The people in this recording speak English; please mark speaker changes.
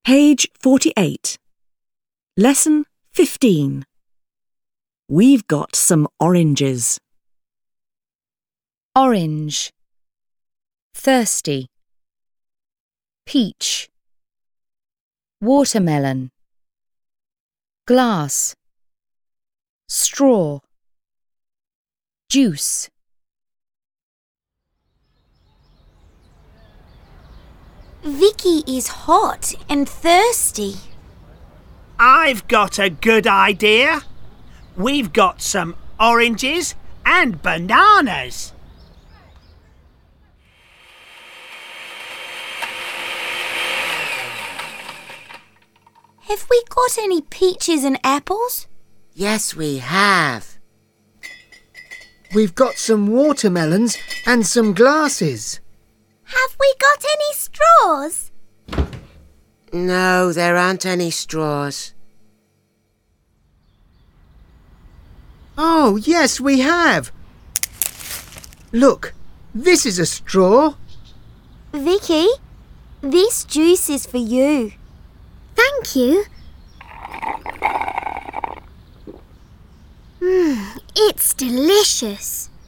Speaker 1: Page 48. Lesson 15. We've got some oranges.
Speaker 2: Orange, thirsty. Peach, watermelon. Glass, straw. Juice.
Speaker 3: Vicky is hot and thirsty.
Speaker 4: I've got a good idea. We've got some oranges and bananas.
Speaker 3: Have we got any peaches and apples?
Speaker 5: Yes, we have.
Speaker 6: We've got some watermelons and some glasses.
Speaker 3: Have we got any straws?
Speaker 5: No, there aren't any straws.
Speaker 6: Oh, yes, we have. Look, this is a straw.
Speaker 3: Vicky, this juice is for you. Thank you. It's delicious.